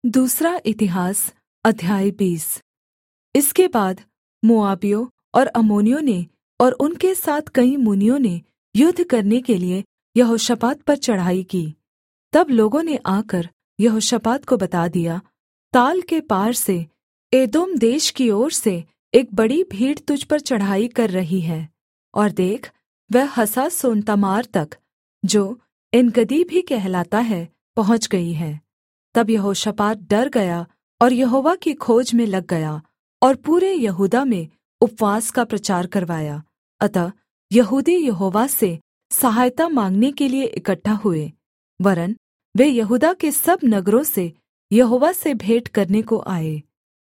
दूसरा इतिहास अध्याय 20। इसके बाद मोआबियों और अम्मोनियों ने और उनके साथ कई मुनियों ने युद्ध करने के लिए यहोशापात पर चढ़ाई की। तब लोगों ने आकर यहोशापात को बता दिया, ताल के पार से एदोम देश की ओर से एक बड़ी भीड़ तुझ पर चढ़ाई कर रही है, और देख, वह हसासोनतमार तक, जो एनगदी भी कहलाता है, पहुँच गई है। तब यहोशापात डर गया और यहोवा की खोज में लग गया और पूरे यहूदा में उपवास का प्रचार करवाया। अतः यहूदी यहोवा से सहायता माँगने के लिए इकट्ठा हुए, वरन् वे यहूदा के सब नगरों से यहोवा से भेंट करने को आए।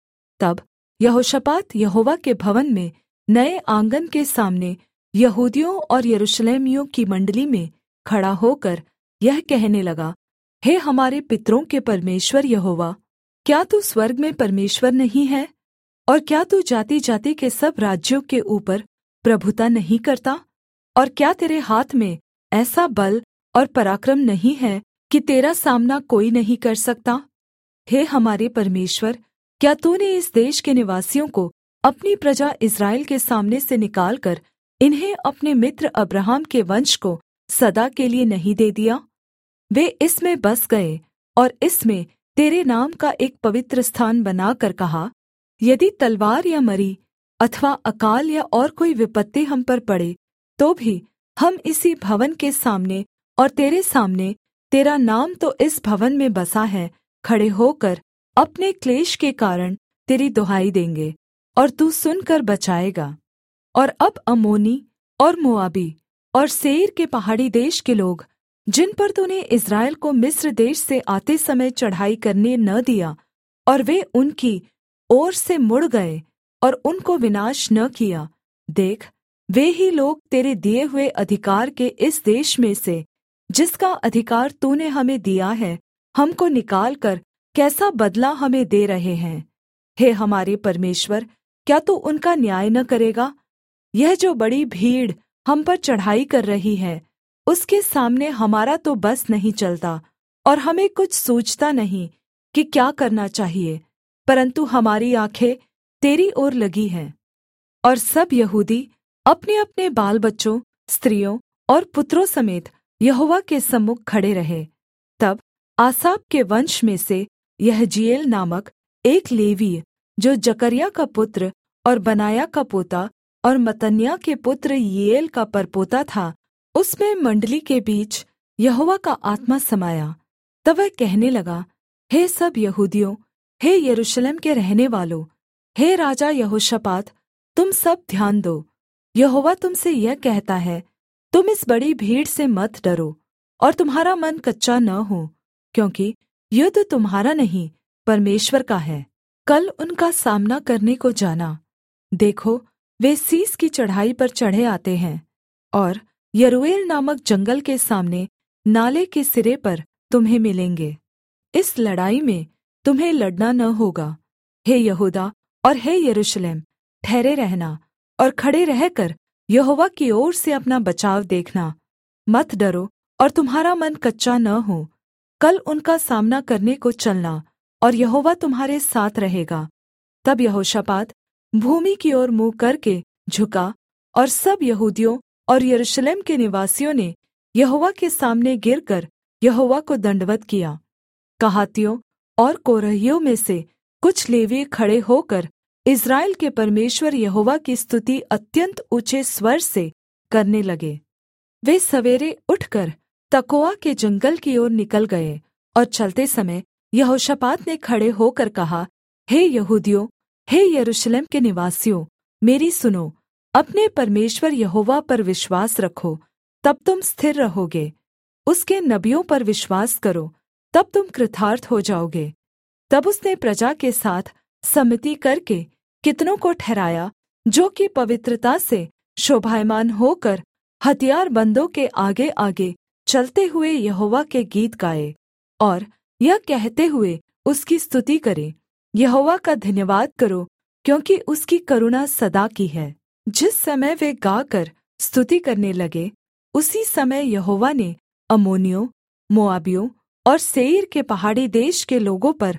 तब यहोशापात यहोवा के भवन में नए आँगन के सामने यहूदियों और यरूशलेमियों की मण्डली में खड़ा होकर यह कहने लगा, हे हमारे पितरों के परमेश्वर यहोवा, क्या तू स्वर्ग में परमेश्वर नहीं है? और क्या तू जाति-जाति के सब राज्यों के ऊपर प्रभुता नहीं करता? और क्या तेरे हाथ में ऐसा बल और पराक्रम नहीं है कि तेरा सामना कोई नहीं कर सकता? हे हमारे परमेश्वर, क्या तूने इस देश के निवासियों को अपनी प्रजा इस्राएल के सामने से निकालकर इन्हें अपने मित्र अब्राहम के वंश को सदा के लिए नहीं दे दिया? वे इसमें बस गए और इसमें तेरे नाम का एक पवित्र स्थान बनाकर कहा, यदि तलवार या मरी अथवा अकाल या और कोई विपत्ति हम पर पड़े, तो भी हम इसी भवन के सामने और तेरे सामने, तेरा नाम तो इस भवन में बसा है, खड़े होकर अपने क्लेश के कारण तेरी दुहाई देंगे और तू सुनकर बचाएगा। और अब अम्मोनी और मोआबी और सेईर के पहाड़ी देश के लोग, जिन पर तूने इस्राएल को मिस्र देश से आते समय चढ़ाई करने न दिया, और वे उनकी ओर से मुड़ गए और उनको विनाश न किया, देख, वे ही लोग तेरे दिए हुए अधिकार के इस देश में से, जिसका अधिकार तूने हमें दिया है, हमको निकालकर कैसा बदला हमें दे रहे हैं। हे हमारे परमेश्वर, क्या तू उनका न्याय न करेगा? यह जो बड़ी भीड़ हम पर चढ़ाई कर रही है, उसके सामने हमारा तो बस नहीं चलता और हमें कुछ सूझता नहीं कि क्या करना चाहिए, परन्तु हमारी आँखें तेरी ओर लगी हैं। और सब यहूदी अपने-अपने बाल बच्चों, स्त्रियों और पुत्रों समेत यहोवा के सम्मुख खड़े रहे। तब आसाप के वंश में से यहजीएल नामक एक लेवीय, जो जकर्याह का पुत्र और बनायाह का पोता और मत्तन्याह के पुत्र यीएल का परपोता था, उसमें मण्डली के बीच यहोवा का आत्मा समाया। तब वह कहने लगा, हे सब यहूदियों, हे यरूशलेम के रहनेवालों, हे राजा यहोशापात, तुम सब ध्यान दो। यहोवा तुमसे यह कहता है, तुम इस बड़ी भीड़ से मत डरो और तुम्हारा मन कच्चा न हो, क्योंकि युद्ध तुम्हारा नहीं, परमेश्वर का है। कल उनका सामना करने को जाना। देखो, वे सीस की चढ़ाई पर चढ़े आते हैं और यरूएल नामक जंगल के सामने नाले के सिरे पर तुम्हें मिलेंगे। इस लड़ाई में तुम्हें लड़ना न होगा। हे यहूदा और हे यरूशलेम, ठहरे रहना और खड़े रहकर यहोवा की ओर से अपना बचाव देखना। मत डरो और तुम्हारा मन कच्चा न हो। कल उनका सामना करने को चलना और यहोवा तुम्हारे साथ रहेगा। तब यहोशापात भूमि की ओर मुँह करके झुका और सब यहूदियों और यरूशलेम के निवासियों ने यहोवा के सामने गिरकर यहोवा को दण्डवत् किया। कहातियों और कोरहियों में से कुछ लेवीय खड़े होकर इस्राएल के परमेश्वर यहोवा की स्तुति अत्यन्त ऊँचे स्वर से करने लगे। वे सवेरे उठकर तकोआ के जंगल की ओर निकल गए और चलते समय यहोशापात ने खड़े होकर कहा, हे यहूदियों, हे यरूशलेम के निवासियों, मेरी सुनो। अपने परमेश्वर यहोवा पर विश्वास रखो, तब तुम स्थिर रहोगे। उसके नबियों पर विश्वास करो, तब तुम कृतार्थ हो जाओगे। तब उसने प्रजा के साथ सम्मति करके कितनों को ठहराया, जो कि पवित्रता से शोभायमान होकर हथियारबन्दों के आगे-आगे चलते हुए यहोवा के गीत गाए और यह कहते हुए उसकी स्तुति करे, यहोवा का धन्यवाद करो, क्योंकि उसकी करुणा सदा की है। जिस समय वे गाकर स्तुति करने लगे, उसी समय यहोवा ने अम्मोनियों, मोआबियों और सेईर के पहाड़ी देश के लोगों पर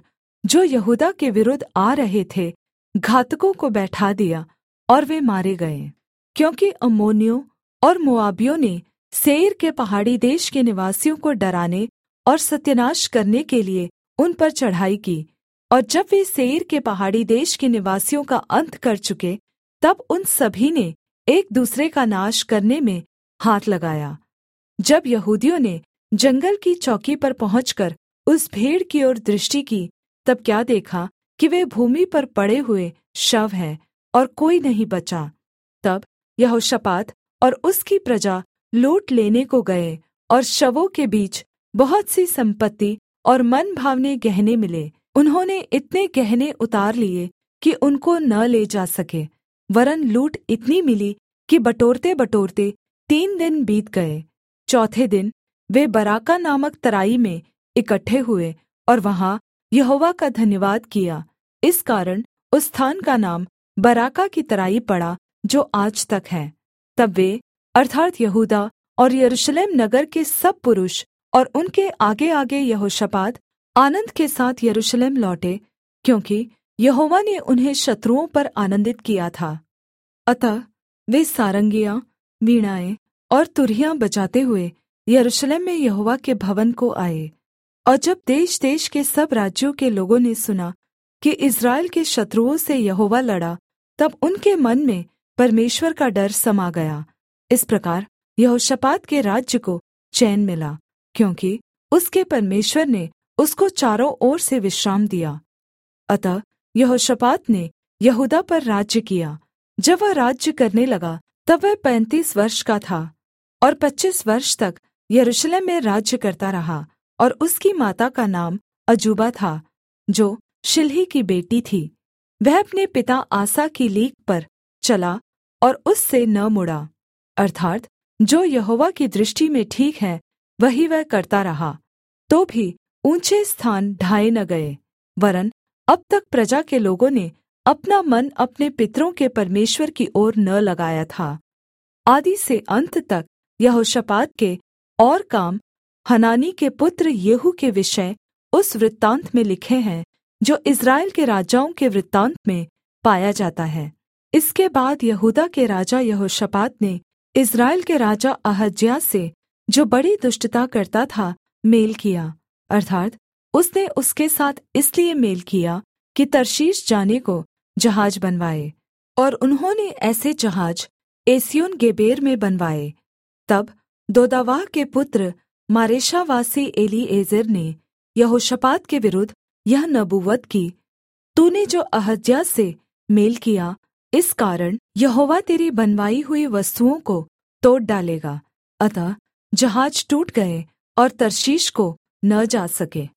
जो यहूदा के विरुद्ध आ रहे थे, घातकों को बैठा दिया और वे मारे गए। क्योंकि अम्मोनियों और मोआबियों ने सेईर के पहाड़ी देश के निवासियों को डराने और सत्यानाश करने के लिए उन पर चढ़ाई की, और जब वे सेईर के पहाड़ी देश के निवासियों का अंत कर चुके, तब उन सभी ने एक दूसरे का नाश करने में हाथ लगाया। जब यहूदियों ने जंगल की चौकी पर पहुँचकर उस भीड़ की ओर दृष्टि की, तब क्या देखा कि वे भूमि पर पड़े हुए शव हैं और कोई नहीं बचा। तब यहोशापात और उसकी प्रजा लूट लेने को गए, और शवों के बीच बहुत सी सम्पत्ति और मन भावने गहने मिले। उन्होंने इतने गहने उतार लिए कि उनको न ले जा सके, वरन् लूट इतनी मिली कि बटोरते बटोरते 3 दिन बीत गए। चौथे दिन वे बराका नामक तराई में इकट्ठे हुए और वहाँ यहोवा का धन्यवाद किया। इस कारण उस स्थान का नाम बराका की तराई पड़ा, जो आज तक है। तब वे अर्थात् यहूदा और यरूशलेम नगर के सब पुरुष और उनके आगे-आगे यहोशापात आनन्द के साथ यरूशलेम लौटे, क्योंकि यहोवा ने उन्हें शत्रुओं पर आनन्दित किया था। अतः वे सारंगियाँ, वीणाएँ और तुरहियां बजाते हुए यरूशलेम में यहोवा के भवन को आए। और जब देश-देश के सब राज्यों के लोगों ने सुना कि इस्राएल के शत्रुओं से यहोवा लड़ा, तब उनके मन में परमेश्वर का डर समा गया। इस प्रकार यहोशापात के राज्य को चैन मिला, क्योंकि उसके परमेश्वर ने उसको चारों ओर से विश्राम दिया। अतः यहोशापात ने यहूदा पर राज्य किया। जब वह राज्य करने लगा, तब वह 35 वर्ष का था, और 25 वर्ष तक यरूशलेम में राज्य करता रहा। और उसकी माता का नाम अजूबा था, जो शिल्ही की बेटी थी। वह अपने पिता आसा की लीक पर चला और उससे न मुड़ा, अर्थात् जो यहोवा की दृष्टि में ठीक है वही वह करता रहा। तो भी ऊँचे स्थान ढाए न गए, वरन् अब तक प्रजा के लोगों ने अपना मन अपने पितरों के परमेश्वर की ओर न लगाया था। आदि से अन्त तक यहोशापात के और काम हनानी के पुत्र येहू के विषय उस वृत्तान्त में लिखे हैं, जो इस्राएल के राजाओं के वृत्तान्त में पाया जाता है। इसके बाद यहूदा के राजा यहोशापात ने इस्राएल के राजा अहज्याह से, जो बड़ी दुष्टता करता था, मेल किया, अर्थात् उसने उसके साथ इसलिए मेल किया कि तर्शीश जाने को जहाज बनवाए, और उन्होंने ऐसे जहाज एस्योन गेबेर में बनवाए। तब दोदावाह के पुत्र मारेशावासी एलीएजेर ने यहोशापात के विरुद्ध यह नबूवत की, तूने जो अहज्याह से मेल किया, इस कारण यहोवा तेरी बनवाई हुई वस्तुओं को तोड़ डालेगा। अतः जहाज टूट गए और तर्शीश को न जा सके।